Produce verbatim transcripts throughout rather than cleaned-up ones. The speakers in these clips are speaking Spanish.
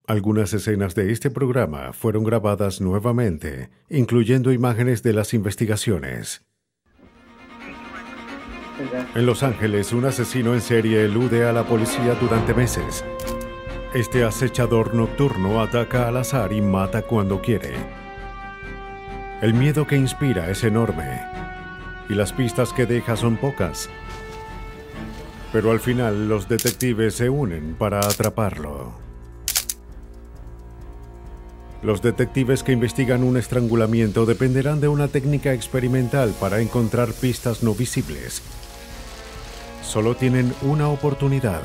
Algunas escenas de este programa fueron grabadas nuevamente, incluyendo imágenes de las investigaciones. En Los Ángeles, un asesino en serie elude a la policía durante meses. Este acechador nocturno ataca al azar y mata cuando quiere. El miedo que inspira es enorme, y las pistas que deja son pocas. Pero al final, los detectives se unen para atraparlo. Los detectives que investigan un estrangulamiento dependerán de una técnica experimental para encontrar pistas no visibles. Solo tienen una oportunidad.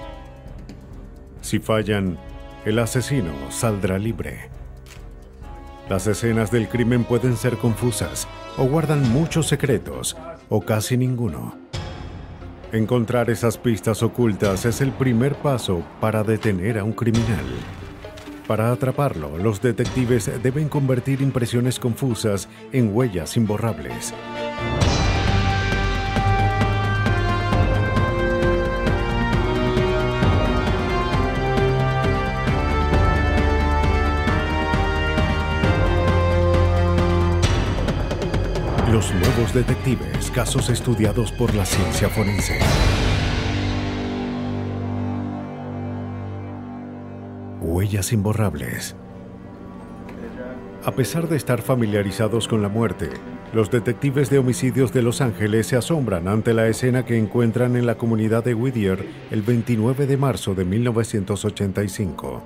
Si fallan, el asesino saldrá libre. Las escenas del crimen pueden ser confusas o guardan muchos secretos o casi ninguno. Encontrar esas pistas ocultas es el primer paso para detener a un criminal. Para atraparlo, los detectives deben convertir impresiones confusas en huellas imborrables. Los nuevos detectives, casos estudiados por la ciencia forense. Huellas imborrables. A pesar de estar familiarizados con la muerte, los detectives de homicidios de Los Ángeles se asombran ante la escena que encuentran en la comunidad de Whittier el veintinueve de marzo de mil novecientos ochenta y cinco.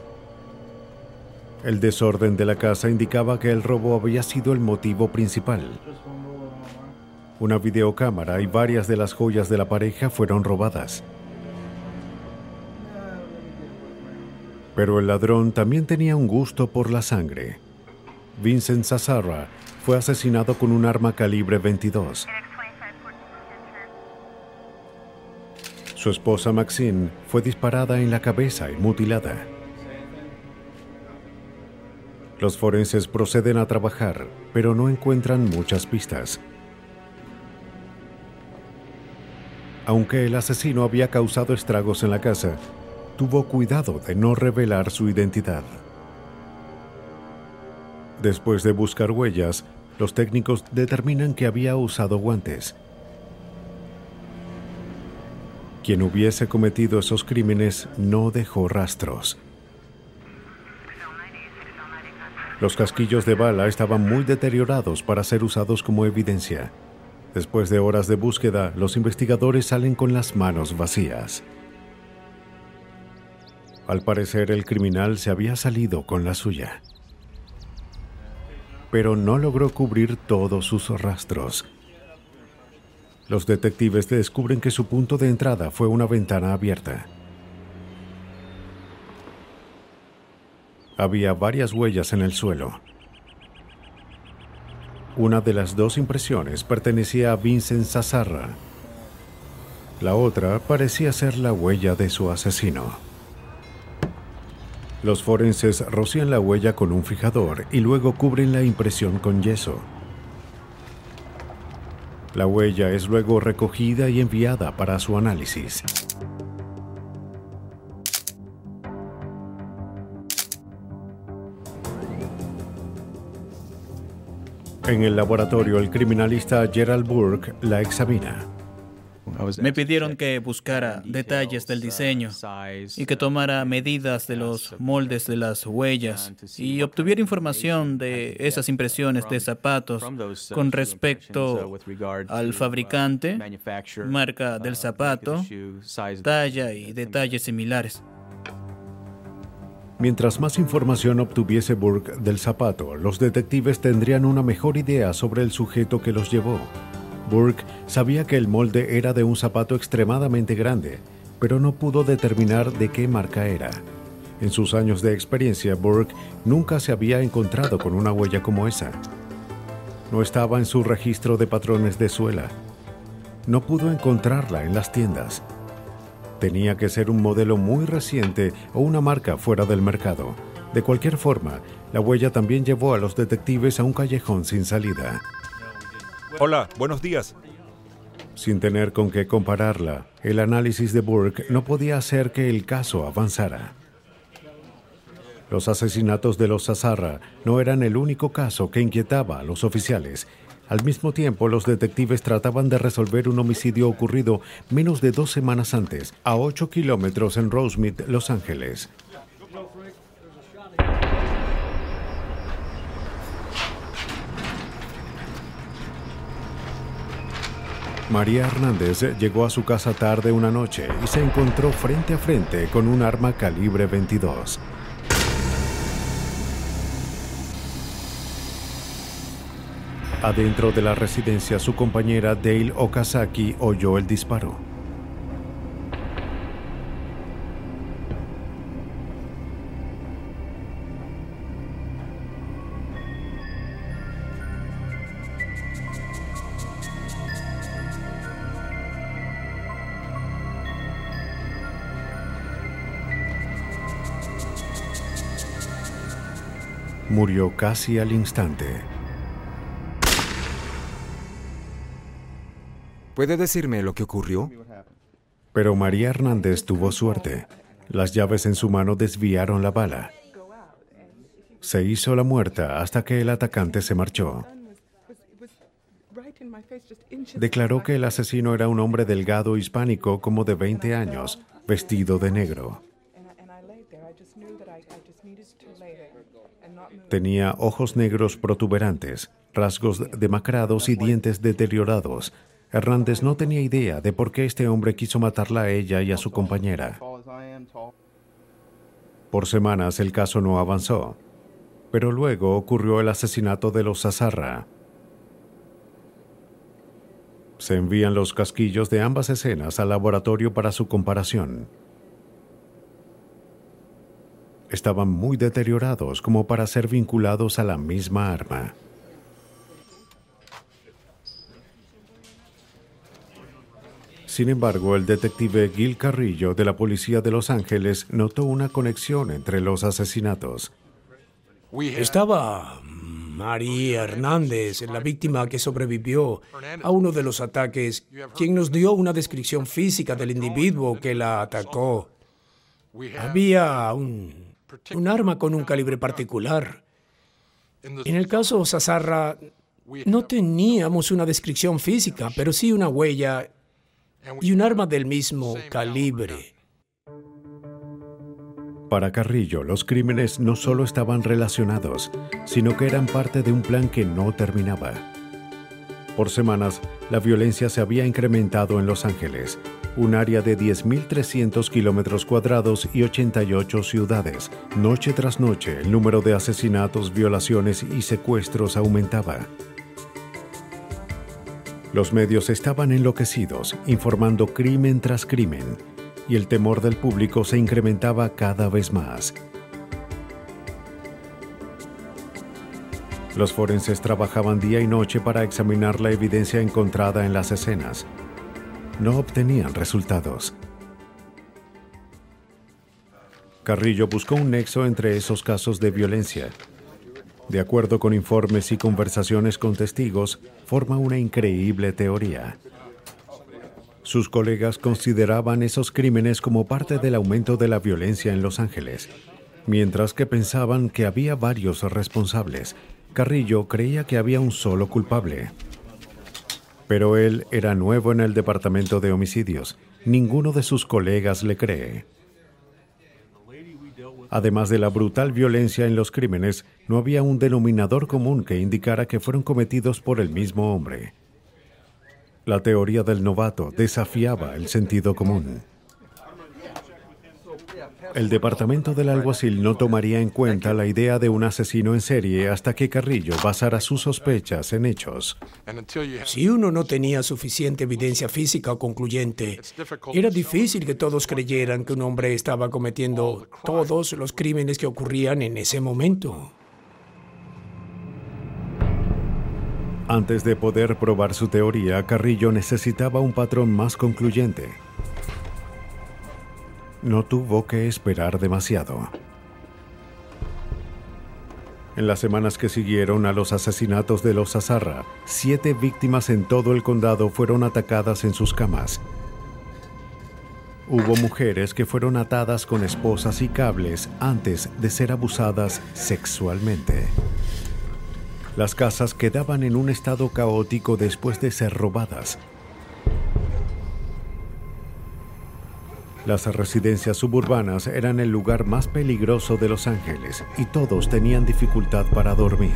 El desorden de la casa indicaba que el robo había sido el motivo principal. Una videocámara y varias de las joyas de la pareja fueron robadas. Pero el ladrón también tenía un gusto por la sangre. Vincent Zazzara fue asesinado con un arma calibre veintidós. Su esposa Maxine fue disparada en la cabeza y mutilada. Los forenses proceden a trabajar, pero no encuentran muchas pistas. Aunque el asesino había causado estragos en la casa, tuvo cuidado de no revelar su identidad. Después de buscar huellas, los técnicos determinan que había usado guantes. Quien hubiese cometido esos crímenes no dejó rastros. Los casquillos de bala estaban muy deteriorados para ser usados como evidencia. Después de horas de búsqueda, los investigadores salen con las manos vacías. Al parecer, el criminal se había salido con la suya. Pero no logró cubrir todos sus rastros. Los detectives descubren que su punto de entrada fue una ventana abierta. Había varias huellas en el suelo. Una de las dos impresiones pertenecía a Vincent Zazzara. La otra parecía ser la huella de su asesino. Los forenses rocían la huella con un fijador y luego cubren la impresión con yeso. La huella es luego recogida y enviada para su análisis. En el laboratorio, el criminalista Gerald Burke la examina. Me pidieron que buscara detalles del diseño y que tomara medidas de los moldes de las huellas y obtuviera información de esas impresiones de zapatos con respecto al fabricante, marca del zapato, talla y detalles similares. Mientras más información obtuviese Burke del zapato, los detectives tendrían una mejor idea sobre el sujeto que los llevó. Burke sabía que el molde era de un zapato extremadamente grande, pero no pudo determinar de qué marca era. En sus años de experiencia, Burke nunca se había encontrado con una huella como esa. No estaba en su registro de patrones de suela. No pudo encontrarla en las tiendas. Tenía que ser un modelo muy reciente o una marca fuera del mercado. De cualquier forma, la huella también llevó a los detectives a un callejón sin salida. Hola, buenos días. Sin tener con qué compararla, el análisis de Burke no podía hacer que el caso avanzara. Los asesinatos de los Azarra no eran el único caso que inquietaba a los oficiales. Al mismo tiempo, los detectives trataban de resolver un homicidio ocurrido menos de dos semanas antes, a ocho kilómetros en Rosemead, Los Ángeles. María Hernández llegó a su casa tarde una noche y se encontró frente a frente con un arma calibre veintidós. Adentro de la residencia, su compañera Dale Okazaki oyó el disparo. Murió casi al instante. ¿Puede decirme lo que ocurrió? Pero María Hernández tuvo suerte. Las llaves en su mano desviaron la bala. Se hizo la muerta hasta que el atacante se marchó. Declaró que el asesino era un hombre delgado hispánico como de veinte años, vestido de negro. Tenía ojos negros protuberantes, rasgos demacrados y dientes deteriorados. Hernández no tenía idea de por qué este hombre quiso matarla a ella y a su compañera. Por semanas el caso no avanzó, pero luego ocurrió el asesinato de los Azarra. Se envían los casquillos de ambas escenas al laboratorio para su comparación. Estaban muy deteriorados como para ser vinculados a la misma arma. Sin embargo, el detective Gil Carrillo de la Policía de Los Ángeles notó una conexión entre los asesinatos. Estaba María Hernández, la víctima que sobrevivió a uno de los ataques, quien nos dio una descripción física del individuo que la atacó. Había un, un arma con un calibre particular. En el caso Azarra, no teníamos una descripción física, pero sí una huella y un arma del mismo calibre. Para Carrillo, los crímenes no solo estaban relacionados, sino que eran parte de un plan que no terminaba. Por semanas, la violencia se había incrementado en Los Ángeles, un área de diez mil trescientos kilómetros cuadrados y ochenta y ocho ciudades. Noche tras noche, el número de asesinatos, violaciones y secuestros aumentaba. Los medios estaban enloquecidos, informando crimen tras crimen, y el temor del público se incrementaba cada vez más. Los forenses trabajaban día y noche para examinar la evidencia encontrada en las escenas. No obtenían resultados. Carrillo buscó un nexo entre esos casos de violencia. De acuerdo con informes y conversaciones con testigos, forma una increíble teoría. Sus colegas consideraban esos crímenes como parte del aumento de la violencia en Los Ángeles, mientras que pensaban que había varios responsables. Carrillo creía que había un solo culpable. Pero él era nuevo en el departamento de homicidios. Ninguno de sus colegas le cree. Además de la brutal violencia en los crímenes, no había un denominador común que indicara que fueron cometidos por el mismo hombre. La teoría del novato desafiaba el sentido común. El departamento del alguacil no tomaría en cuenta la idea de un asesino en serie hasta que Carrillo basara sus sospechas en hechos. Si uno no tenía suficiente evidencia física o concluyente, era difícil que todos creyeran que un hombre estaba cometiendo todos los crímenes que ocurrían en ese momento. Antes de poder probar su teoría, Carrillo necesitaba un patrón más concluyente. No tuvo que esperar demasiado. En las semanas que siguieron a los asesinatos de los Azarra, siete víctimas en todo el condado fueron atacadas en sus camas. Hubo mujeres que fueron atadas con esposas y cables antes de ser abusadas sexualmente. Las casas quedaban en un estado caótico después de ser robadas. Las residencias suburbanas eran el lugar más peligroso de Los Ángeles y todos tenían dificultad para dormir.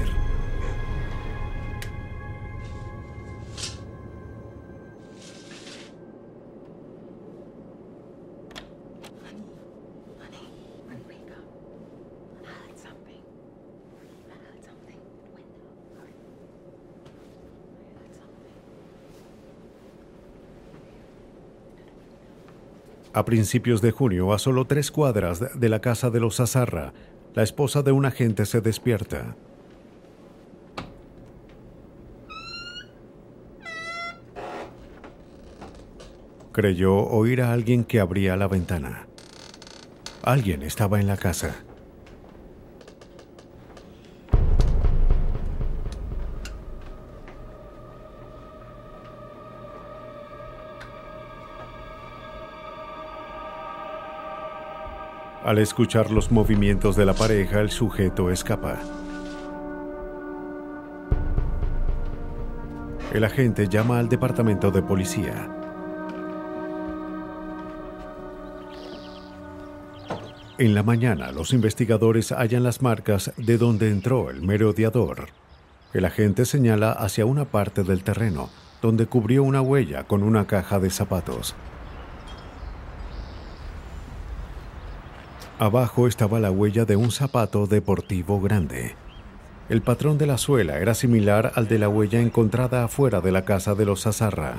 A principios de junio, a solo tres cuadras de la casa de los Azarra, la esposa de un agente se despierta. Creyó oír a alguien que abría la ventana. Alguien estaba en la casa. Al escuchar los movimientos de la pareja, el sujeto escapa. El agente llama al departamento de policía. En la mañana, los investigadores hallan las marcas de donde entró el merodeador. El agente señala hacia una parte del terreno, donde cubrió una huella con una caja de zapatos. Abajo estaba la huella de un zapato deportivo grande. El patrón de la suela era similar al de la huella encontrada afuera de la casa de los Azarra.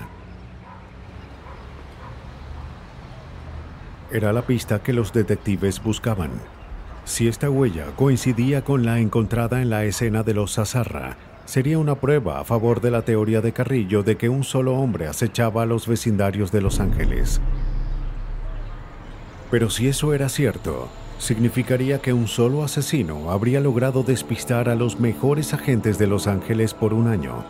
Era la pista que los detectives buscaban. Si esta huella coincidía con la encontrada en la escena de los Azarra, sería una prueba a favor de la teoría de Carrillo de que un solo hombre acechaba a los vecindarios de Los Ángeles. Pero si eso era cierto, significaría que un solo asesino habría logrado despistar a los mejores agentes de Los Ángeles por un año.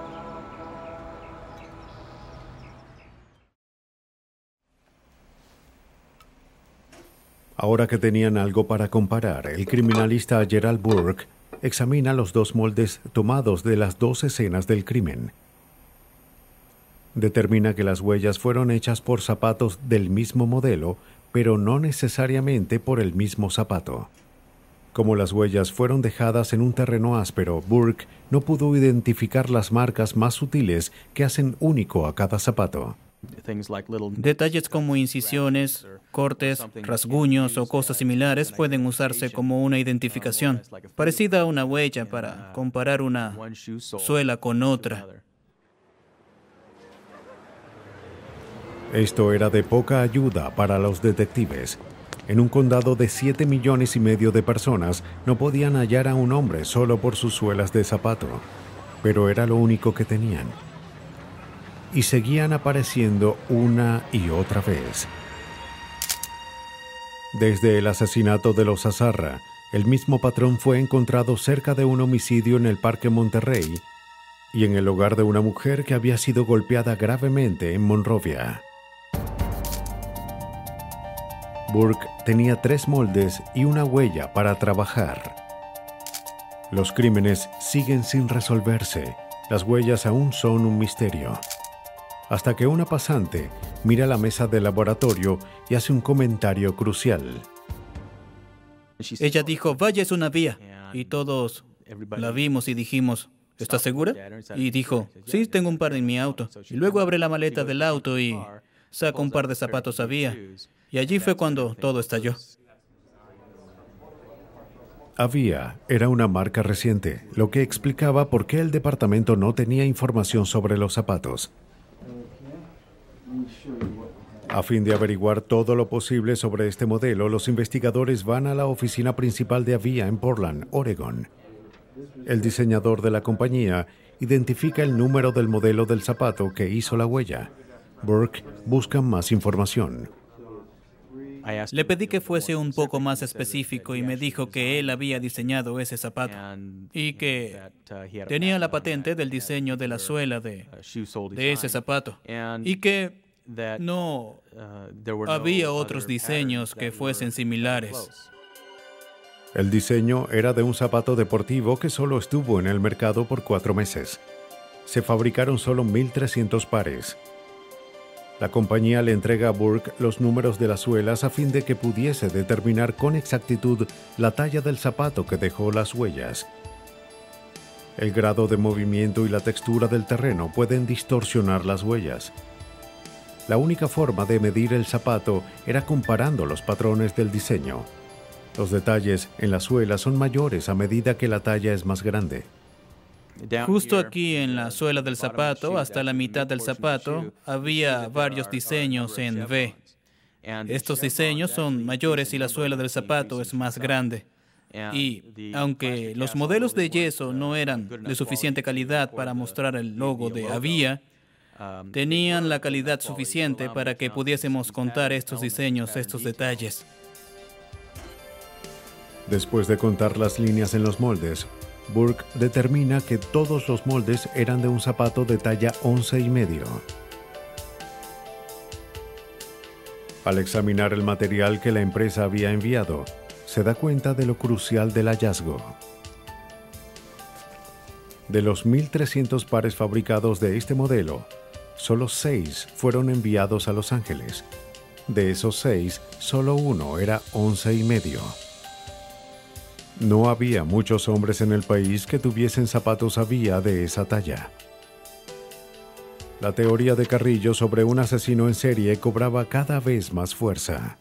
Ahora que tenían algo para comparar, el criminalista Gerald Burke examina los dos moldes tomados de las dos escenas del crimen. Determina que las huellas fueron hechas por zapatos del mismo modelo, pero no necesariamente por el mismo zapato. Como las huellas fueron dejadas en un terreno áspero, Burke no pudo identificar las marcas más sutiles que hacen único a cada zapato. Detalles como incisiones, cortes, rasguños o cosas similares pueden usarse como una identificación, parecida a una huella para comparar una suela con otra. Esto era de poca ayuda para los detectives. En un condado de siete millones y medio de personas no podían hallar a un hombre solo por sus suelas de zapato, pero era lo único que tenían. Y seguían apareciendo una y otra vez. Desde el asesinato de los Azarra, el mismo patrón fue encontrado cerca de un homicidio en el Parque Monterrey y en el hogar de una mujer que había sido golpeada gravemente en Monrovia. Burke tenía tres moldes y una huella para trabajar. Los crímenes siguen sin resolverse. Las huellas aún son un misterio. Hasta que una pasante mira la mesa del laboratorio y hace un comentario crucial. Ella dijo, vaya, es una vía. Y todos la vimos y dijimos, ¿estás segura? Y dijo, sí, tengo un par en mi auto. Y luego abre la maleta del auto y saca un par de zapatos a vía. Y allí fue cuando todo estalló. Avia era una marca reciente, lo que explicaba por qué el departamento no tenía información sobre los zapatos. A fin de averiguar todo lo posible sobre este modelo, los investigadores van a la oficina principal de Avia en Portland, Oregon. El diseñador de la compañía identifica el número del modelo del zapato que hizo la huella. Burke busca más información. Le pedí que fuese un poco más específico y me dijo que él había diseñado ese zapato y que tenía la patente del diseño de la suela de, de ese zapato y que no había otros diseños que fuesen similares. El diseño era de un zapato deportivo que solo estuvo en el mercado por cuatro meses. Se fabricaron solo mil trescientos pares. La compañía le entrega a Burke los números de las suelas a fin de que pudiese determinar con exactitud la talla del zapato que dejó las huellas. El grado de movimiento y la textura del terreno pueden distorsionar las huellas. La única forma de medir el zapato era comparando los patrones del diseño. Los detalles en la suela son mayores a medida que la talla es más grande. Justo aquí en la suela del zapato, hasta la mitad del zapato, había varios diseños en V. Estos diseños son mayores y la suela del zapato es más grande. Y aunque los modelos de yeso no eran de suficiente calidad para mostrar el logo de Avia, tenían la calidad suficiente para que pudiésemos contar estos diseños, estos detalles. Después de contar las líneas en los moldes, Burke determina que todos los moldes eran de un zapato de talla once y medio. Al examinar el material que la empresa había enviado, se da cuenta de lo crucial del hallazgo. De los mil trescientos pares fabricados de este modelo, solo seis fueron enviados a Los Ángeles. De esos seis, solo uno era once y medio. No había muchos hombres en el país que tuviesen zapatos Avia de esa talla. La teoría de Carrillo sobre un asesino en serie cobraba cada vez más fuerza.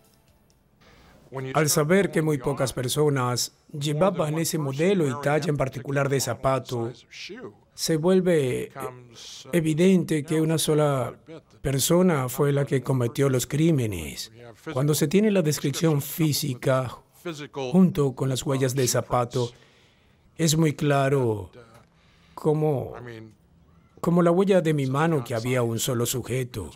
Al saber que muy pocas personas llevaban ese modelo y talla en particular de zapato, se vuelve evidente que una sola persona fue la que cometió los crímenes. Cuando se tiene la descripción física junto con las huellas de zapato, es muy claro como, como la huella de mi mano que había un solo sujeto.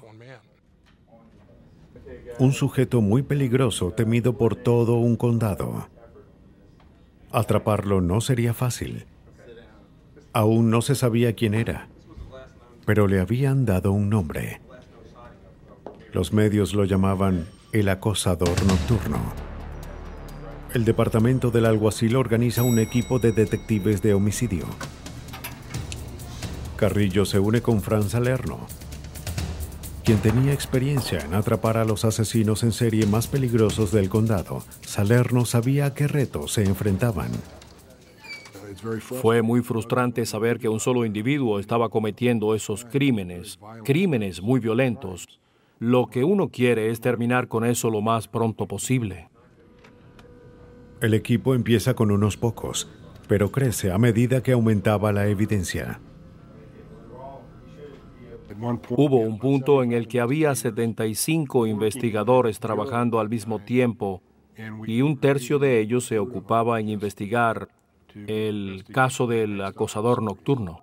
Un sujeto muy peligroso temido por todo un condado. Atraparlo no sería fácil. Aún no se sabía quién era, pero le habían dado un nombre. Los medios lo llamaban el acosador nocturno. El departamento del alguacil organiza un equipo de detectives de homicidio. Carrillo se une con Frank Salerno, quien tenía experiencia en atrapar a los asesinos en serie más peligrosos del condado. Salerno sabía a qué retos se enfrentaban. Fue muy frustrante saber que un solo individuo estaba cometiendo esos crímenes, crímenes muy violentos. Lo que uno quiere es terminar con eso lo más pronto posible. El equipo empieza con unos pocos, pero crece a medida que aumentaba la evidencia. Hubo un punto en el que había setenta y cinco investigadores trabajando al mismo tiempo y un tercio de ellos se ocupaba en investigar el caso del acosador nocturno.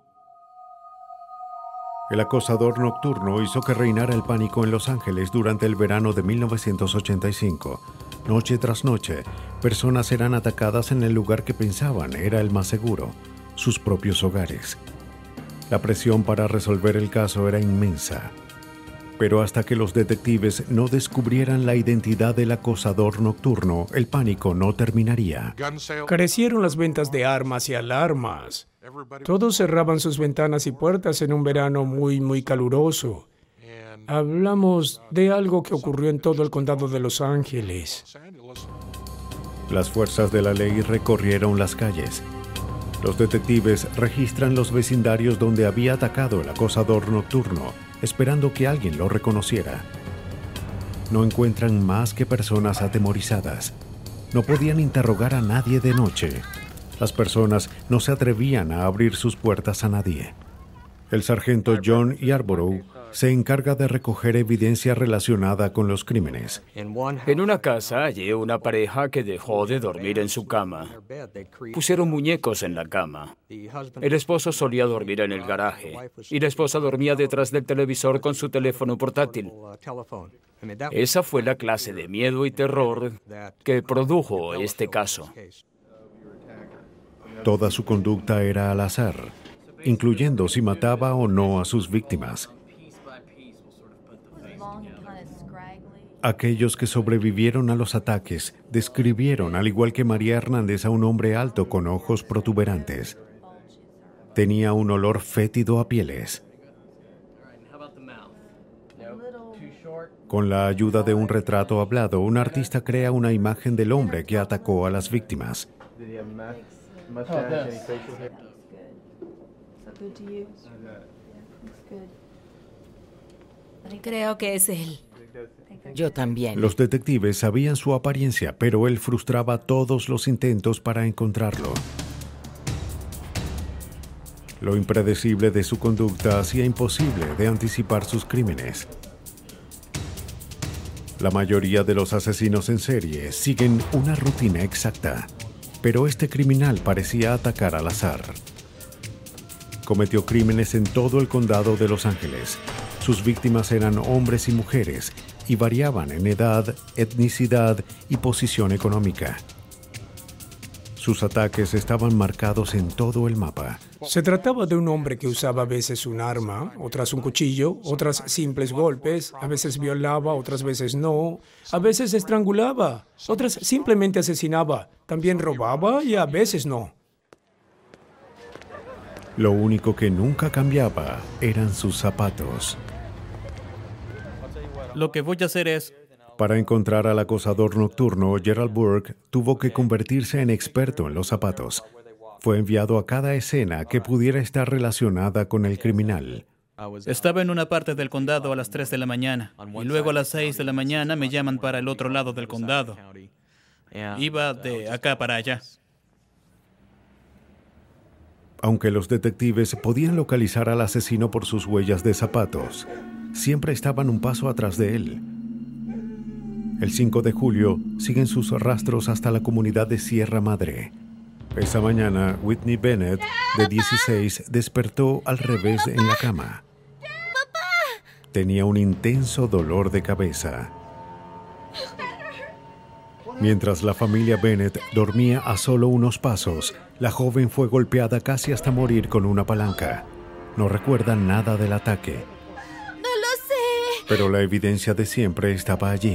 El acosador nocturno hizo que reinara el pánico en Los Ángeles durante el verano de mil novecientos ochenta y cinco. Noche tras noche, personas eran atacadas en el lugar que pensaban era el más seguro, sus propios hogares. La presión para resolver el caso era inmensa. Pero hasta que los detectives no descubrieran la identidad del acosador nocturno, el pánico no terminaría. Crecieron las ventas de armas y alarmas. Todos cerraban sus ventanas y puertas en un verano muy, muy caluroso. Hablamos de algo que ocurrió en todo el condado de Los Ángeles. Las fuerzas de la ley recorrieron las calles. Los detectives registran los vecindarios donde había atacado el acosador nocturno, esperando que alguien lo reconociera. No encuentran más que personas atemorizadas. No podían interrogar a nadie de noche. Las personas no se atrevían a abrir sus puertas a nadie. El sargento John Yarborough se encarga de recoger evidencia relacionada con los crímenes. En una casa hallé una pareja que dejó de dormir en su cama. Pusieron muñecos en la cama. El esposo solía dormir en el garaje y la esposa dormía detrás del televisor con su teléfono portátil. Esa fue la clase de miedo y terror que produjo este caso. Toda su conducta era al azar, incluyendo si mataba o no a sus víctimas. Aquellos que sobrevivieron a los ataques describieron, al igual que María Hernández, a un hombre alto con ojos protuberantes. Tenía un olor fétido a pieles. Con la ayuda de un retrato hablado, un artista crea una imagen del hombre que atacó a las víctimas. Creo que es él. Yo también. Los detectives sabían su apariencia, pero él frustraba todos los intentos para encontrarlo. Lo impredecible de su conducta hacía imposible de anticipar sus crímenes. La mayoría de los asesinos en serie siguen una rutina exacta, pero este criminal parecía atacar al azar. Cometió crímenes en todo el condado de Los Ángeles. Sus víctimas eran hombres y mujeres y variaban en edad, etnicidad y posición económica. Sus ataques estaban marcados en todo el mapa. Se trataba de un hombre que usaba a veces un arma, otras un cuchillo, otras simples golpes, a veces violaba, otras veces no, a veces estrangulaba, otras simplemente asesinaba, también robaba y a veces no. Lo único que nunca cambiaba eran sus zapatos. Lo que voy a hacer es... Para encontrar al acosador nocturno, Gerald Burke tuvo que convertirse en experto en los zapatos. Fue enviado a cada escena que pudiera estar relacionada con el criminal. Estaba en una parte del condado a las tres de la mañana y luego a las seis de la mañana me llaman para el otro lado del condado. Iba de acá para allá. Aunque los detectives podían localizar al asesino por sus huellas de zapatos, siempre estaban un paso atrás de él. El cinco de julio siguen sus rastros hasta la comunidad de Sierra Madre. Esa mañana, Whitney Bennett, de dieciséis, despertó al revés en la cama. Tenía un intenso dolor de cabeza. Mientras la familia Bennett dormía a solo unos pasos, la joven fue golpeada casi hasta morir con una palanca. No recuerda nada del ataque. ¡No lo sé! Pero la evidencia de siempre estaba allí.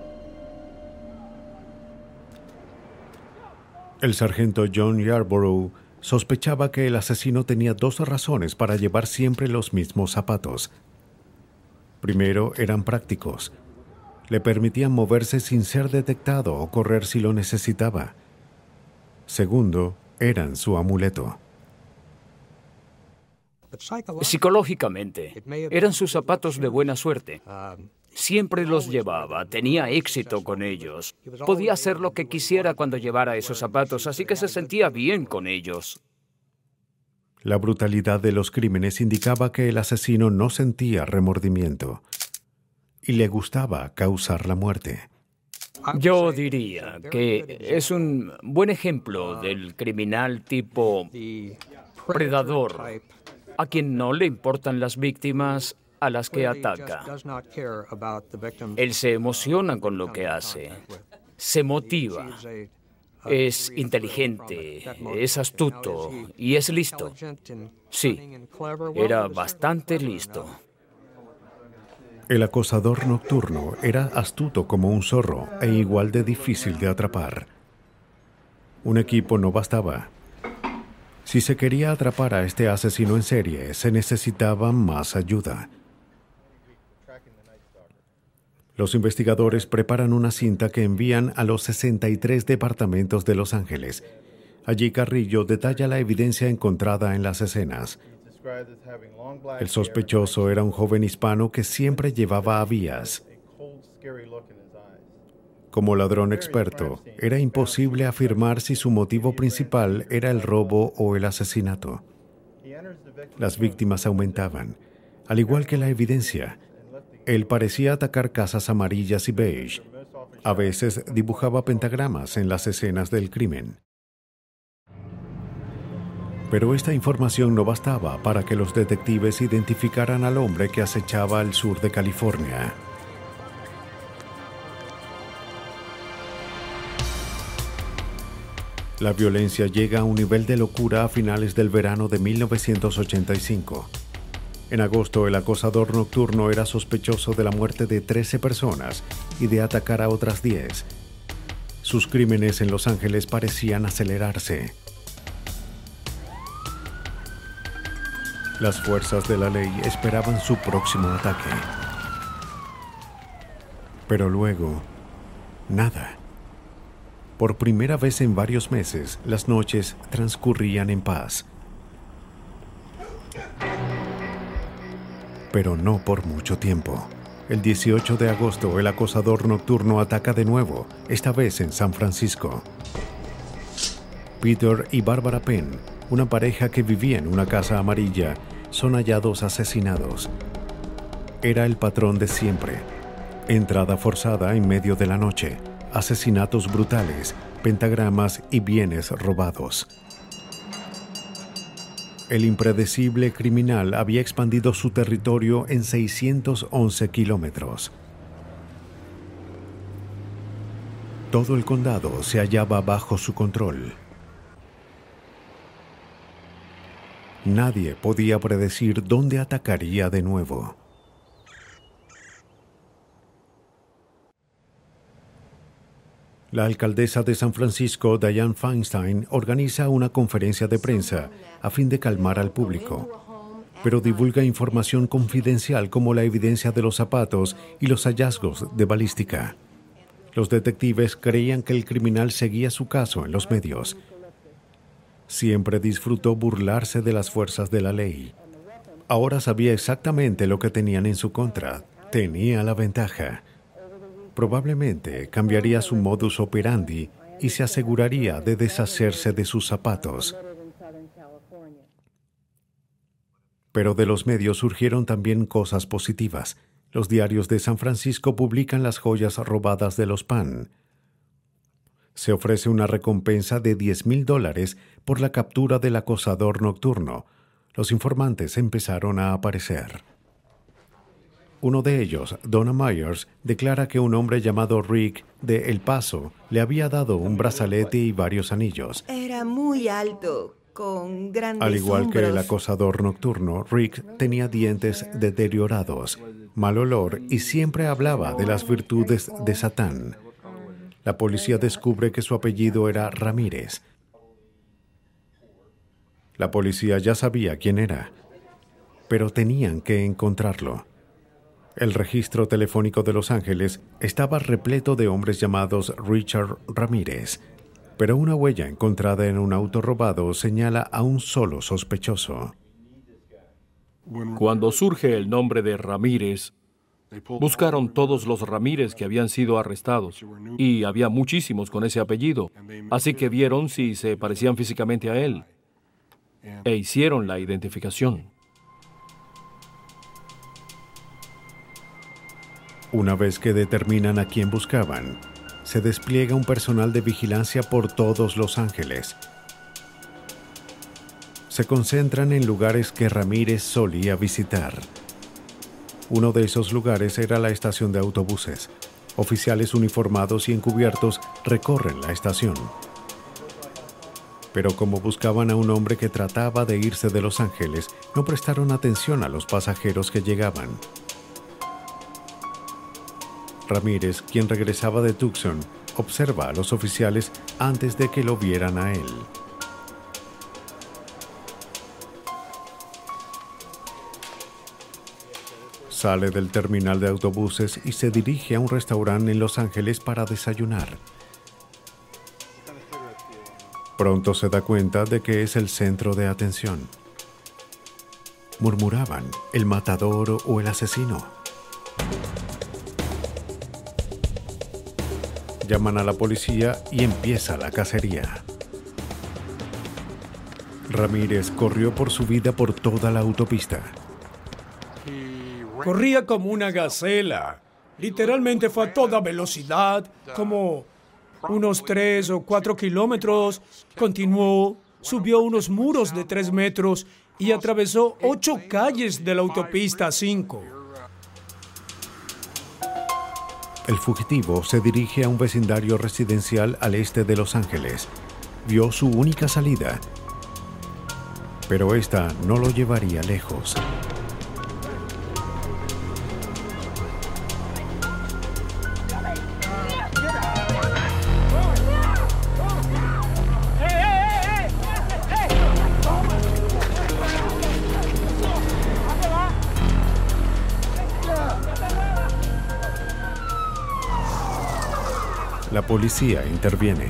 El sargento John Yarborough sospechaba que el asesino tenía dos razones para llevar siempre los mismos zapatos. Primero, eran prácticos. Le permitían moverse sin ser detectado o correr si lo necesitaba. Segundo, eran su amuleto. Psicológicamente, eran sus zapatos de buena suerte. Siempre los llevaba, tenía éxito con ellos. Podía hacer lo que quisiera cuando llevara esos zapatos, así que se sentía bien con ellos. La brutalidad de los crímenes indicaba que el asesino no sentía remordimiento y le gustaba causar la muerte. Yo diría que es un buen ejemplo del criminal tipo predador, a quien no le importan las víctimas a las que ataca. Él se emociona con lo que hace, se motiva, es inteligente, es astuto y es listo. Sí, era bastante listo. El acosador nocturno era astuto como un zorro e igual de difícil de atrapar. Un equipo no bastaba. Si se quería atrapar a este asesino en serie, se necesitaba más ayuda. Los investigadores preparan una cinta que envían a los sesenta y tres departamentos de Los Ángeles. Allí Carrillo detalla la evidencia encontrada en las escenas. El sospechoso era un joven hispano que siempre llevaba avías. Como ladrón experto, era imposible afirmar si su motivo principal era el robo o el asesinato. Las víctimas aumentaban, al igual que la evidencia. Él parecía atacar casas amarillas y beige. A veces dibujaba pentagramas en las escenas del crimen. Pero esta información no bastaba para que los detectives identificaran al hombre que acechaba al sur de California. La violencia llega a un nivel de locura a finales del verano de mil novecientos ochenta y cinco. En agosto, el acosador nocturno era sospechoso de la muerte de trece personas y de atacar a otras diez. Sus crímenes en Los Ángeles parecían acelerarse. Las fuerzas de la ley esperaban su próximo ataque. Pero luego, nada. Por primera vez en varios meses, las noches transcurrían en paz. Pero no por mucho tiempo. El dieciocho de agosto, el acosador nocturno ataca de nuevo, esta vez en San Francisco. Peter y Barbara Penn, una pareja que vivía en una casa amarilla, son hallados asesinados. Era el patrón de siempre. Entrada forzada en medio de la noche, asesinatos brutales, pentagramas y bienes robados. El impredecible criminal había expandido su territorio en seiscientos once kilómetros. Todo el condado se hallaba bajo su control. Nadie podía predecir dónde atacaría de nuevo. La alcaldesa de San Francisco, Dianne Feinstein, organiza una conferencia de prensa a fin de calmar al público, pero divulga información confidencial como la evidencia de los zapatos y los hallazgos de balística. Los detectives creían que el criminal seguía su caso en los medios. Siempre disfrutó burlarse de las fuerzas de la ley. Ahora sabía exactamente lo que tenían en su contra. Tenía la ventaja. Probablemente cambiaría su modus operandi y se aseguraría de deshacerse de sus zapatos. Pero de los medios surgieron también cosas positivas. Los diarios de San Francisco publican las joyas robadas de los Penn. Se ofrece una recompensa de diez mil dólares por la captura del acosador nocturno. Los informantes empezaron a aparecer. Uno de ellos, Donna Myers, declara que un hombre llamado Rick de El Paso le había dado un brazalete y varios anillos. Era muy alto, con grandes Al igual hombros. que el acosador nocturno, Rick tenía dientes deteriorados, mal olor y siempre hablaba de las virtudes de Satán. La policía descubre que su apellido era Ramírez. La policía ya sabía quién era, pero tenían que encontrarlo. El registro telefónico de Los Ángeles estaba repleto de hombres llamados Richard Ramírez, pero una huella encontrada en un auto robado señala a un solo sospechoso. Cuando surge el nombre de Ramírez, buscaron todos los Ramírez que habían sido arrestados, y había muchísimos con ese apellido, así que vieron si se parecían físicamente a él, e hicieron la identificación. Una vez que determinan a quién buscaban, se despliega un personal de vigilancia por todos Los Ángeles. Se concentran en lugares que Ramírez solía visitar. Uno de esos lugares era la estación de autobuses. Oficiales uniformados y encubiertos recorren la estación. Pero como buscaban a un hombre que trataba de irse de Los Ángeles, no prestaron atención a los pasajeros que llegaban. Ramírez, quien regresaba de Tucson, observa a los oficiales antes de que lo vieran a él. Sale del terminal de autobuses y se dirige a un restaurante en Los Ángeles para desayunar. Pronto se da cuenta de que es el centro de atención. Murmuraban, ¿el matador o el asesino? Llaman a la policía y empieza la cacería. Ramírez corrió por su vida por toda la autopista. Corría como una gacela. Literalmente fue a toda velocidad, como unos tres o cuatro kilómetros. Continuó, subió unos muros de tres metros y atravesó ocho calles de la autopista cinco. El fugitivo se dirige a un vecindario residencial al este de Los Ángeles. Vio su única salida, pero esta no lo llevaría lejos. La policía interviene.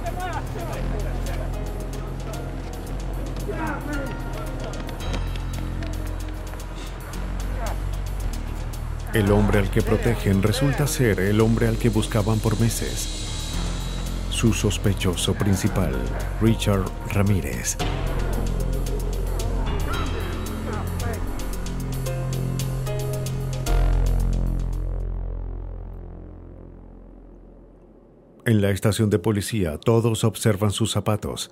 El hombre al que protegen resulta ser el hombre al que buscaban por meses. Su sospechoso principal, Richard Ramírez. En la estación de policía, todos observan sus zapatos.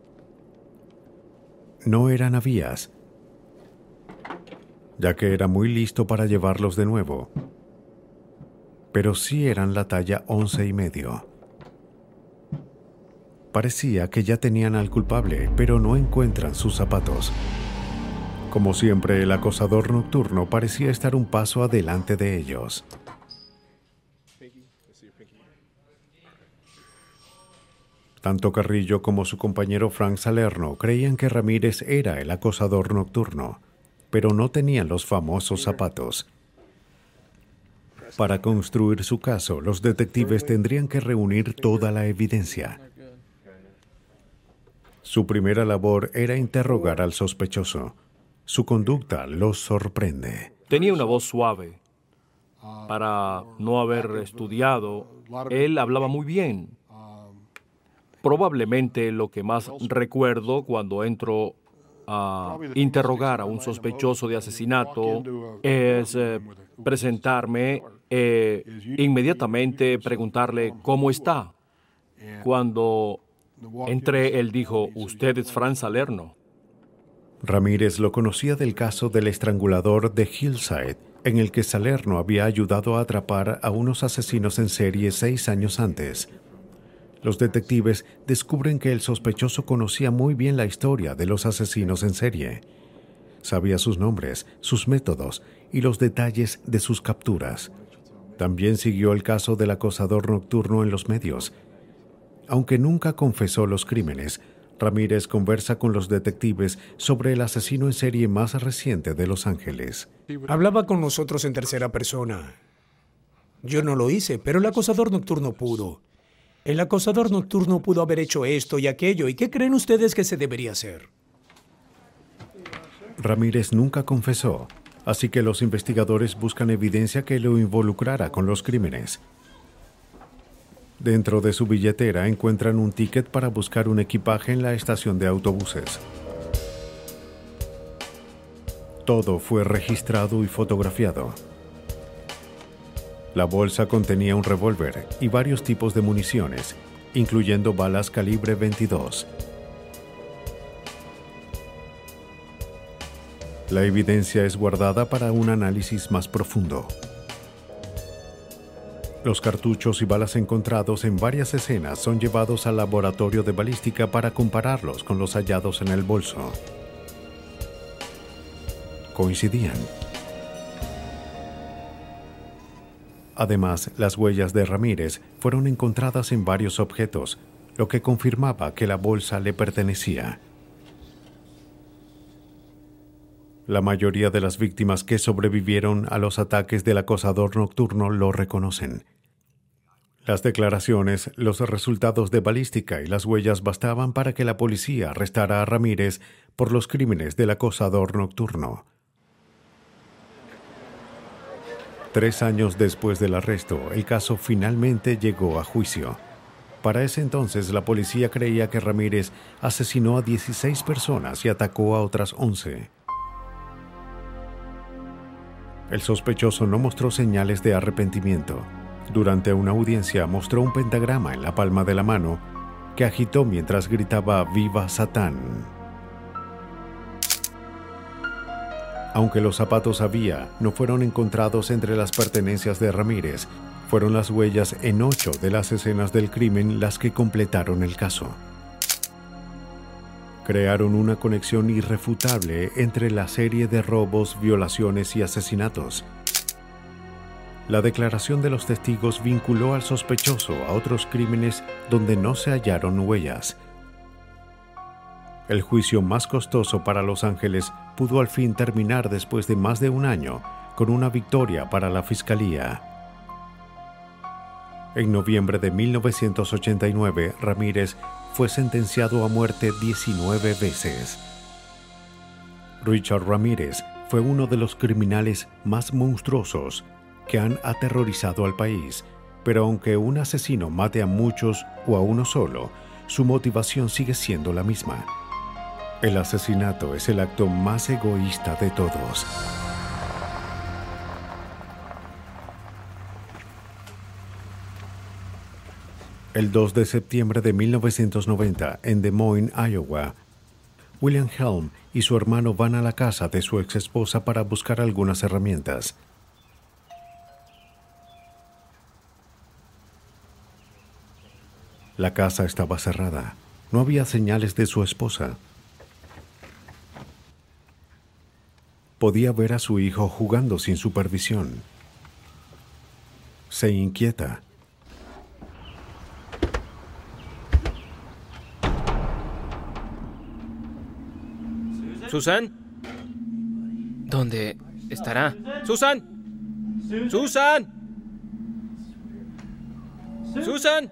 No eran Avías, ya que era muy listo para llevarlos de nuevo, pero sí eran la talla once y medio. Parecía que ya tenían al culpable, pero no encuentran sus zapatos. Como siempre, el acosador nocturno parecía estar un paso adelante de ellos. Tanto Carrillo como su compañero Frank Salerno creían que Ramírez era el acosador nocturno, pero no tenían los famosos zapatos. Para construir su caso, los detectives tendrían que reunir toda la evidencia. Su primera labor era interrogar al sospechoso. Su conducta los sorprende. Tenía una voz suave. Para no haber estudiado, él hablaba muy bien. Probablemente lo que más recuerdo cuando entro a interrogar a un sospechoso de asesinato es eh, presentarme e inmediatamente preguntarle cómo está. Cuando entré, él dijo, «Usted es Frank Salerno». Ramírez lo conocía del caso del estrangulador de Hillside, en el que Salerno había ayudado a atrapar a unos asesinos en serie seis años antes. Los detectives descubren que el sospechoso conocía muy bien la historia de los asesinos en serie. Sabía sus nombres, sus métodos y los detalles de sus capturas. También siguió el caso del acosador nocturno en los medios. Aunque nunca confesó los crímenes, Ramírez conversa con los detectives sobre el asesino en serie más reciente de Los Ángeles. Hablaba con nosotros en tercera persona. Yo no lo hice, pero el acosador nocturno pudo. El acosador nocturno pudo haber hecho esto y aquello. ¿Y qué creen ustedes que se debería hacer? Ramírez nunca confesó, así que los investigadores buscan evidencia que lo involucrara con los crímenes. Dentro de su billetera encuentran un ticket para buscar un equipaje en la estación de autobuses. Todo fue registrado y fotografiado. La bolsa contenía un revólver y varios tipos de municiones, incluyendo balas calibre veintidós. La evidencia es guardada para un análisis más profundo. Los cartuchos y balas encontrados en varias escenas son llevados al laboratorio de balística para compararlos con los hallados en el bolso. Coincidían. Además, las huellas de Ramírez fueron encontradas en varios objetos, lo que confirmaba que la bolsa le pertenecía. La mayoría de las víctimas que sobrevivieron a los ataques del acosador nocturno lo reconocen. Las declaraciones, los resultados de balística y las huellas bastaban para que la policía arrestara a Ramírez por los crímenes del acosador nocturno. Tres años después del arresto, el caso finalmente llegó a juicio. Para ese entonces, la policía creía que Ramírez asesinó a dieciséis personas y atacó a otras once. El sospechoso no mostró señales de arrepentimiento. Durante una audiencia mostró un pentagrama en la palma de la mano que agitó mientras gritaba «¡Viva Satán!». Aunque los zapatos había, no fueron encontrados entre las pertenencias de Ramírez. Fueron las huellas en ocho de las escenas del crimen las que completaron el caso. Crearon una conexión irrefutable entre la serie de robos, violaciones y asesinatos. La declaración de los testigos vinculó al sospechoso a otros crímenes donde no se hallaron huellas. El juicio más costoso para Los Ángeles pudo al fin terminar después de más de un año con una victoria para la fiscalía. En noviembre de mil novecientos ochenta y nueve, Ramírez fue sentenciado a muerte diecinueve veces. Richard Ramírez fue uno de los criminales más monstruosos que han aterrorizado al país, pero aunque un asesino mate a muchos o a uno solo, su motivación sigue siendo la misma. El asesinato es el acto más egoísta de todos. El dos de septiembre de mil novecientos noventa, en Des Moines, Iowa, William Helm y su hermano van a la casa de su exesposa para buscar algunas herramientas. La casa estaba cerrada. No había señales de su esposa. Podía ver a su hijo jugando sin supervisión. Se inquieta. ¿Susan? ¿Dónde estará? ¡Susan! ¡Susan! ¡Susan!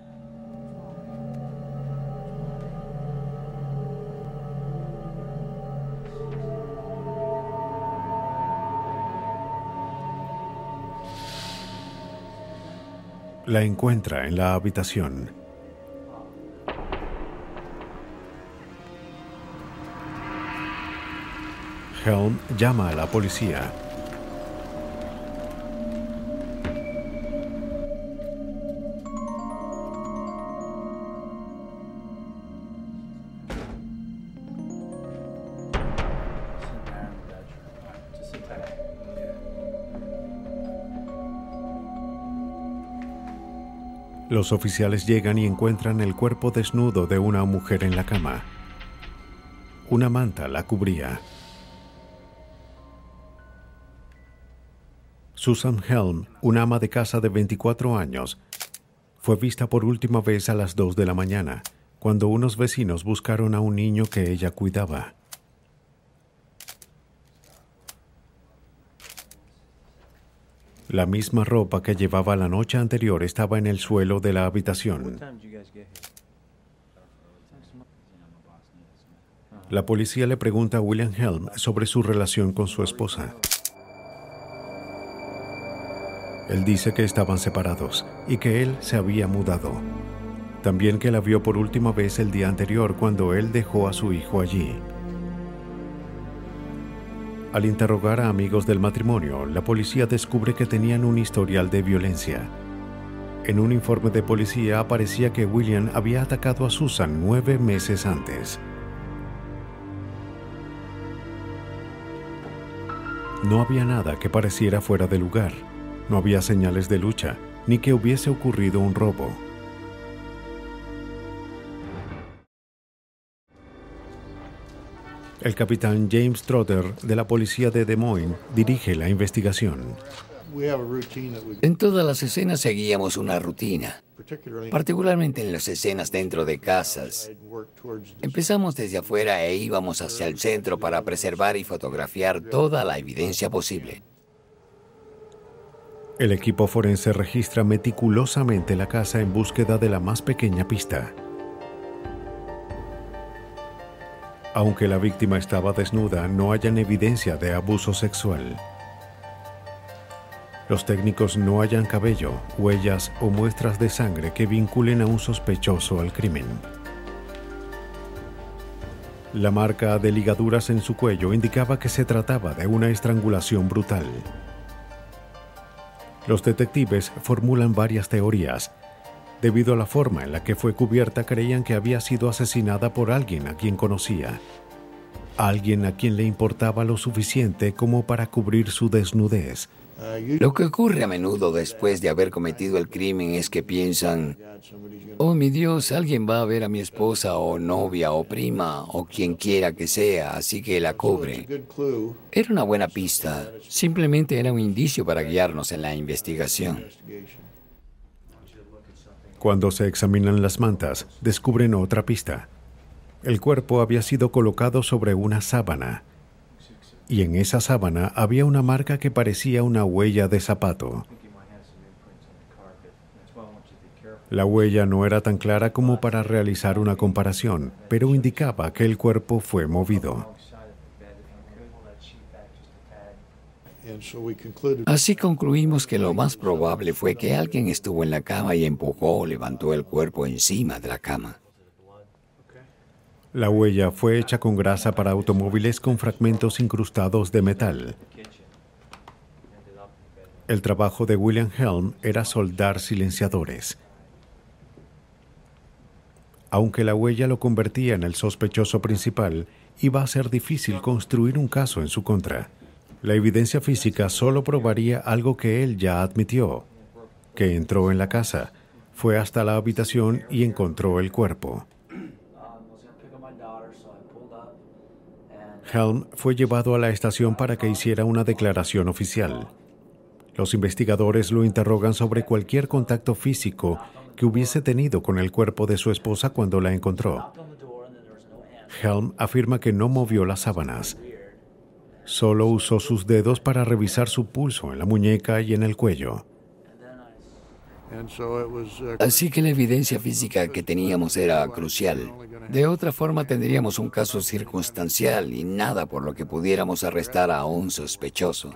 La encuentra en la habitación. Helm llama a la policía. Los oficiales llegan y encuentran el cuerpo desnudo de una mujer en la cama. Una manta la cubría. Susan Helm, una ama de casa de veinticuatro años, fue vista por última vez a las dos de la mañana, cuando unos vecinos buscaron a un niño que ella cuidaba. La misma ropa que llevaba la noche anterior estaba en el suelo de la habitación. La policía le pregunta a William Helm sobre su relación con su esposa. Él dice que estaban separados y que él se había mudado. También que la vio por última vez el día anterior cuando él dejó a su hijo allí. Al interrogar a amigos del matrimonio, la policía descubre que tenían un historial de violencia. En un informe de policía aparecía que William había atacado a Susan nueve meses antes. No había nada que pareciera fuera de lugar. No había señales de lucha, ni que hubiese ocurrido un robo. El capitán James Trotter, de la policía de Des Moines, dirige la investigación. En todas las escenas seguíamos una rutina, particularmente en las escenas dentro de casas. Empezamos desde afuera e íbamos hacia el centro para preservar y fotografiar toda la evidencia posible. El equipo forense registra meticulosamente la casa en búsqueda de la más pequeña pista. Aunque la víctima estaba desnuda, no hallan evidencia de abuso sexual. Los técnicos no hallan cabello, huellas o muestras de sangre que vinculen a un sospechoso al crimen. La marca de ligaduras en su cuello indicaba que se trataba de una estrangulación brutal. Los detectives formulan varias teorías. Debido a la forma en la que fue cubierta, creían que había sido asesinada por alguien a quien conocía. Alguien a quien le importaba lo suficiente como para cubrir su desnudez. Lo que ocurre a menudo después de haber cometido el crimen es que piensan, oh mi Dios, alguien va a ver a mi esposa o novia o prima o quien quiera que sea, así que la cubre. Era una buena pista, simplemente era un indicio para guiarnos en la investigación. Cuando se examinan las mantas, descubren otra pista. El cuerpo había sido colocado sobre una sábana. Y en esa sábana había una marca que parecía una huella de zapato. La huella no era tan clara como para realizar una comparación, pero indicaba que el cuerpo fue movido. Así concluimos que lo más probable fue que alguien estuvo en la cama y empujó o levantó el cuerpo encima de la cama. La huella fue hecha con grasa para automóviles con fragmentos incrustados de metal. El trabajo de William Helm era soldar silenciadores. Aunque la huella lo convertía en el sospechoso principal, iba a ser difícil construir un caso en su contra. La evidencia física solo probaría algo que él ya admitió, que entró en la casa, fue hasta la habitación y encontró el cuerpo. Helm fue llevado a la estación para que hiciera una declaración oficial. Los investigadores lo interrogan sobre cualquier contacto físico que hubiese tenido con el cuerpo de su esposa cuando la encontró. Helm afirma que no movió las sábanas. Solo usó sus dedos para revisar su pulso en la muñeca y en el cuello. Así que la evidencia física que teníamos era crucial. De otra forma tendríamos un caso circunstancial y nada por lo que pudiéramos arrestar a un sospechoso.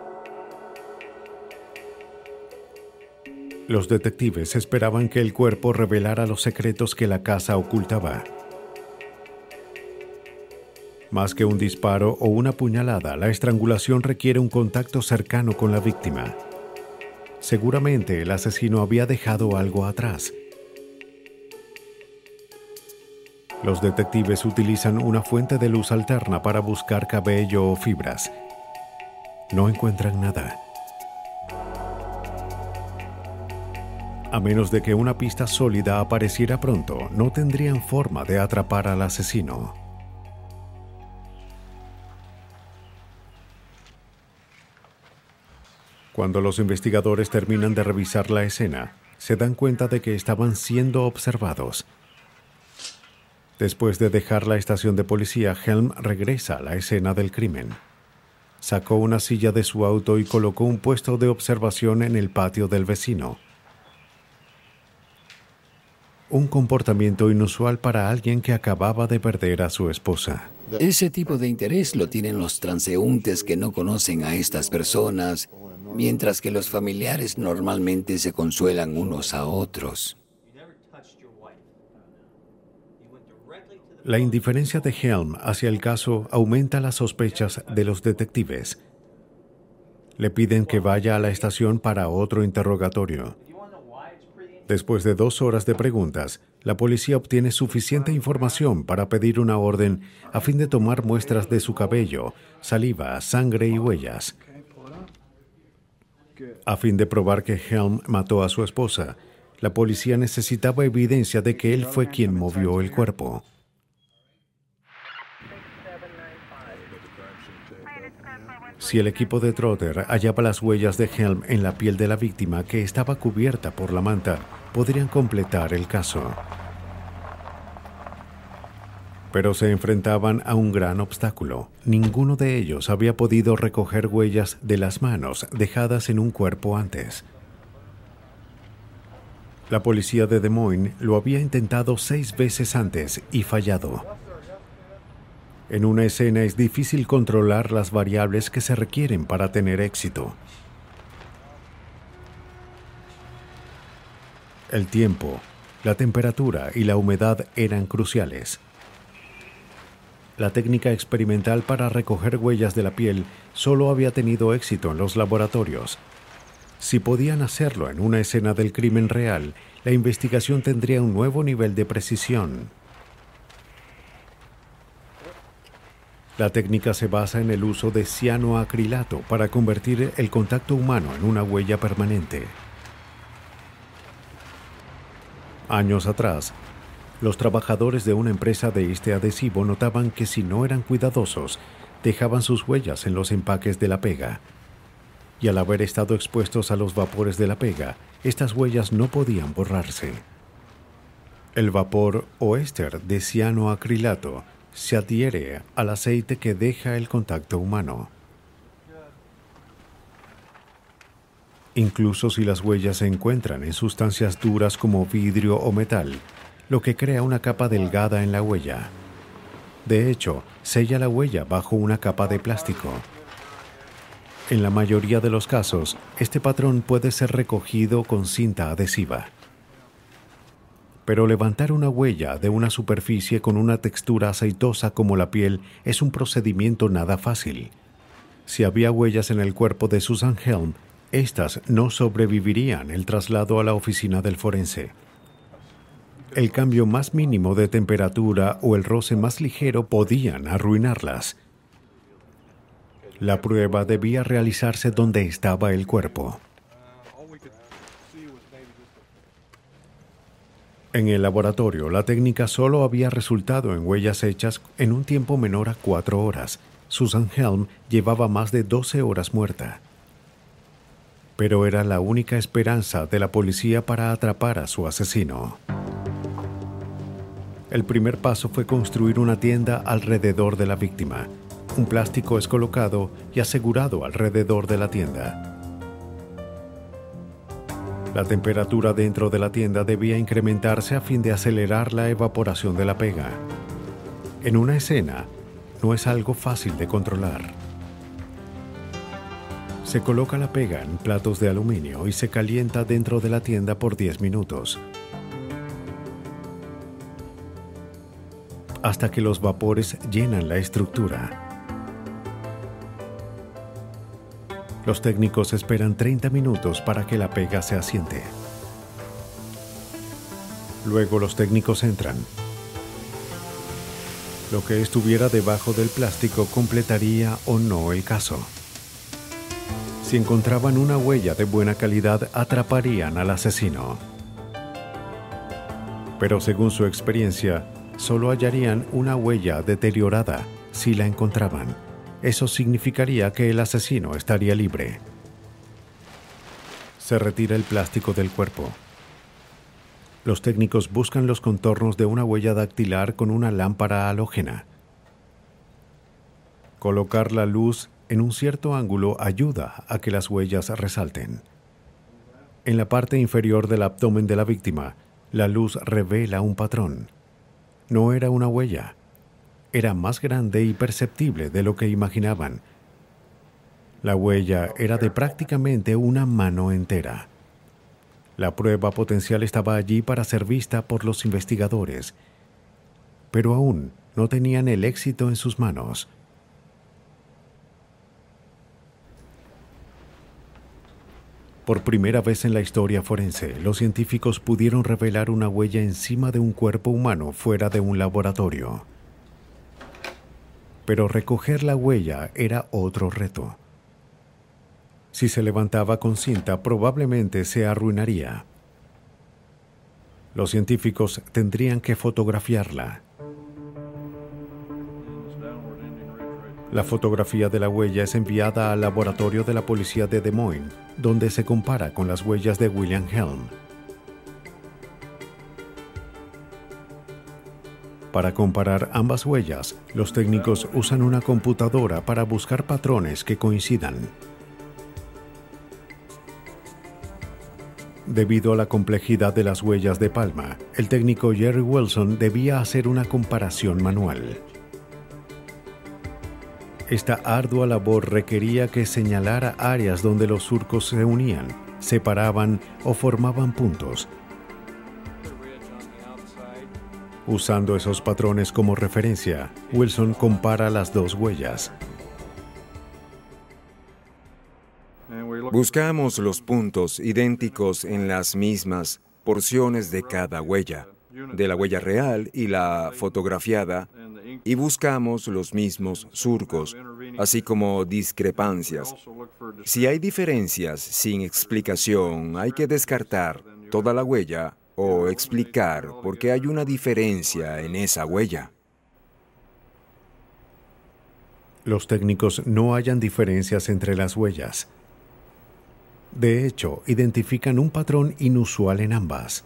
Los detectives esperaban que el cuerpo revelara los secretos que la casa ocultaba. Más que un disparo o una puñalada, la estrangulación requiere un contacto cercano con la víctima. Seguramente el asesino había dejado algo atrás. Los detectives utilizan una fuente de luz alterna para buscar cabello o fibras. No encuentran nada. A menos de que una pista sólida apareciera pronto, no tendrían forma de atrapar al asesino. Cuando los investigadores terminan de revisar la escena, se dan cuenta de que estaban siendo observados. Después de dejar la estación de policía, Helm regresa a la escena del crimen. Sacó una silla de su auto y colocó un puesto de observación en el patio del vecino. Un comportamiento inusual para alguien que acababa de perder a su esposa. Ese tipo de interés lo tienen los transeúntes que no conocen a estas personas, mientras que los familiares normalmente se consuelan unos a otros. La indiferencia de Helm hacia el caso aumenta las sospechas de los detectives. Le piden que vaya a la estación para otro interrogatorio. Después de dos horas de preguntas, la policía obtiene suficiente información para pedir una orden a fin de tomar muestras de su cabello, saliva, sangre y huellas. A fin de probar que Helm mató a su esposa, la policía necesitaba evidencia de que él fue quien movió el cuerpo. Si el equipo de Trotter hallaba las huellas de Helm en la piel de la víctima que estaba cubierta por la manta, podrían completar el caso. Pero se enfrentaban a un gran obstáculo. Ninguno de ellos había podido recoger huellas de las manos dejadas en un cuerpo antes. La policía de Des Moines lo había intentado seis veces antes y fallado. En una escena es difícil controlar las variables que se requieren para tener éxito. El tiempo, la temperatura y la humedad eran cruciales. La técnica experimental para recoger huellas de la piel solo había tenido éxito en los laboratorios. Si podían hacerlo en una escena del crimen real, la investigación tendría un nuevo nivel de precisión. La técnica se basa en el uso de cianoacrilato para convertir el contacto humano en una huella permanente. Años atrás, los trabajadores de una empresa de este adhesivo notaban que si no eran cuidadosos, dejaban sus huellas en los empaques de la pega. Y al haber estado expuestos a los vapores de la pega, estas huellas no podían borrarse. El vapor o éster de cianoacrilato se adhiere al aceite que deja el contacto humano. incluso si las huellas se encuentran en sustancias duras como vidrio o metal, lo que crea una capa delgada en la huella. De hecho, sella la huella bajo una capa de plástico. En la mayoría de los casos, este patrón puede ser recogido con cinta adhesiva. Pero levantar una huella de una superficie con una textura aceitosa como la piel es un procedimiento nada fácil. Si había huellas en el cuerpo de Susan Helm, estas no sobrevivirían el traslado a la oficina del forense. El cambio más mínimo de temperatura o el roce más ligero podían arruinarlas. La prueba debía realizarse donde estaba el cuerpo. En el laboratorio, la técnica solo había resultado en huellas hechas en un tiempo menor a cuatro horas. Susan Helm llevaba más de doce horas muerta. Pero era la única esperanza de la policía para atrapar a su asesino. El primer paso fue construir una tienda alrededor de la víctima. Un plástico es colocado y asegurado alrededor de la tienda. La temperatura dentro de la tienda debía incrementarse a fin de acelerar la evaporación de la pega. En una escena, no es algo fácil de controlar. Se coloca la pega en platos de aluminio y se calienta dentro de la tienda por diez minutos. Hasta que los vapores llenan la estructura. Los técnicos esperan treinta minutos para que la pega se asiente. Luego los técnicos entran. Lo que estuviera debajo del plástico completaría o no el caso. Si encontraban una huella de buena calidad, atraparían al asesino. Pero según su experiencia, solo hallarían una huella deteriorada si la encontraban. Eso significaría que el asesino estaría libre. Se retira el plástico del cuerpo. Los técnicos buscan los contornos de una huella dactilar con una lámpara halógena. Colocar la luz en un cierto ángulo ayuda a que las huellas resalten. En la parte inferior del abdomen de la víctima, la luz revela un patrón. No era una huella. Era más grande y perceptible de lo que imaginaban. La huella era de prácticamente una mano entera. La prueba potencial estaba allí para ser vista por los investigadores, pero aún no tenían el éxito en sus manos. Por primera vez en la historia forense, los científicos pudieron revelar una huella encima de un cuerpo humano fuera de un laboratorio. Pero recoger la huella era otro reto. Si se levantaba con cinta, probablemente se arruinaría. Los científicos tendrían que fotografiarla. La fotografía de la huella es enviada al laboratorio de la policía de Des Moines, donde se compara con las huellas de William Helm. Para comparar ambas huellas, los técnicos usan una computadora para buscar patrones que coincidan. Debido a la complejidad de las huellas de palma, el técnico Jerry Wilson debía hacer una comparación manual. Esta ardua labor requería que señalara áreas donde los surcos se unían, separaban o formaban puntos. Usando esos patrones como referencia, Wilson compara las dos huellas. Buscamos los puntos idénticos en las mismas porciones de cada huella, de la huella real y la fotografiada, y buscamos los mismos surcos, así como discrepancias. Si hay diferencias sin explicación, hay que descartar toda la huella o explicar por qué hay una diferencia en esa huella. Los técnicos no hallan diferencias entre las huellas. De hecho, identifican un patrón inusual en ambas.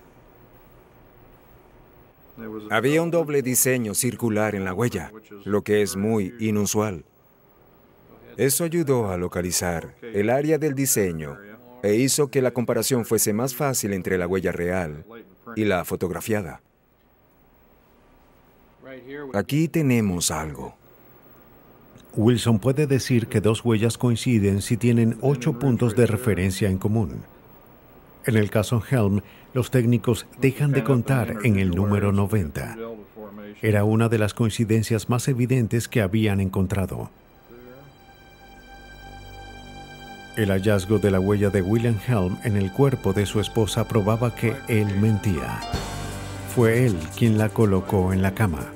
Había un doble diseño circular en la huella, lo que es muy inusual. Eso ayudó a localizar el área del diseño e hizo que la comparación fuese más fácil entre la huella real y la fotografiada. Aquí tenemos algo. Wilson puede decir que dos huellas coinciden si tienen ocho puntos de referencia en común. En el caso Helm, los técnicos dejan de contar en el número noventa. Era una de las coincidencias más evidentes que habían encontrado. El hallazgo de la huella de William Helm en el cuerpo de su esposa probaba que él mentía. Fue él quien la colocó en la cama.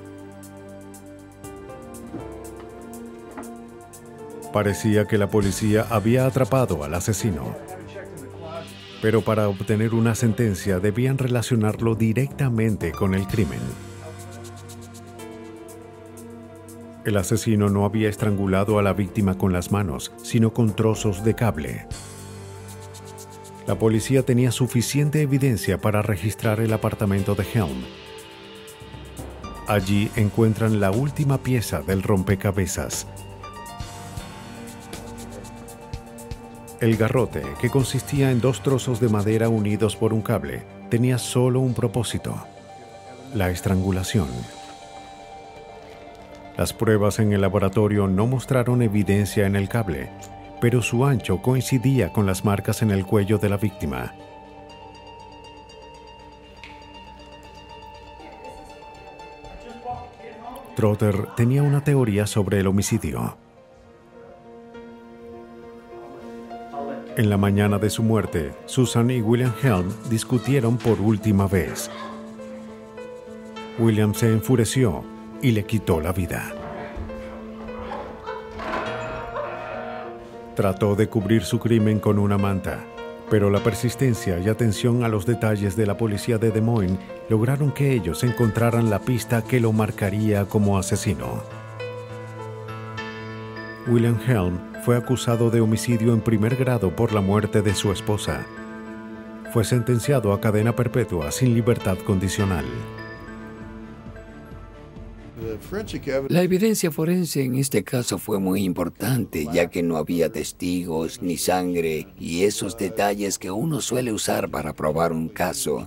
Parecía que la policía había atrapado al asesino. Pero para obtener una sentencia debían relacionarlo directamente con el crimen. El asesino no había estrangulado a la víctima con las manos, sino con trozos de cable. La policía tenía suficiente evidencia para registrar el apartamento de Helm. Allí encuentran la última pieza del rompecabezas. El garrote, que consistía en dos trozos de madera unidos por un cable, tenía solo un propósito: la estrangulación. Las pruebas en el laboratorio no mostraron evidencia en el cable, pero su ancho coincidía con las marcas en el cuello de la víctima. Trotter tenía una teoría sobre el homicidio. En la mañana de su muerte, Susan y William Helm discutieron por última vez. William se enfureció y le quitó la vida. Trató de cubrir su crimen con una manta, pero la persistencia y atención a los detalles de la policía de Des Moines lograron que ellos encontraran la pista que lo marcaría como asesino. William Helm fue acusado de homicidio en primer grado por la muerte de su esposa. Fue sentenciado a cadena perpetua sin libertad condicional. La evidencia forense en este caso fue muy importante, ya que no había testigos ni sangre y esos detalles que uno suele usar para probar un caso.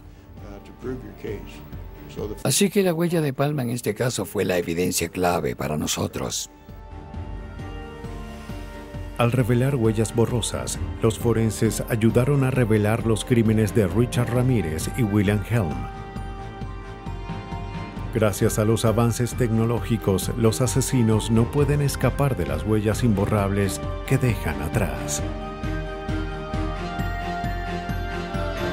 Así que la huella de palma en este caso fue la evidencia clave para nosotros. Al revelar huellas borrosas, los forenses ayudaron a revelar los crímenes de Richard Ramírez y William Helm. Gracias a los avances tecnológicos, los asesinos no pueden escapar de las huellas imborrables que dejan atrás.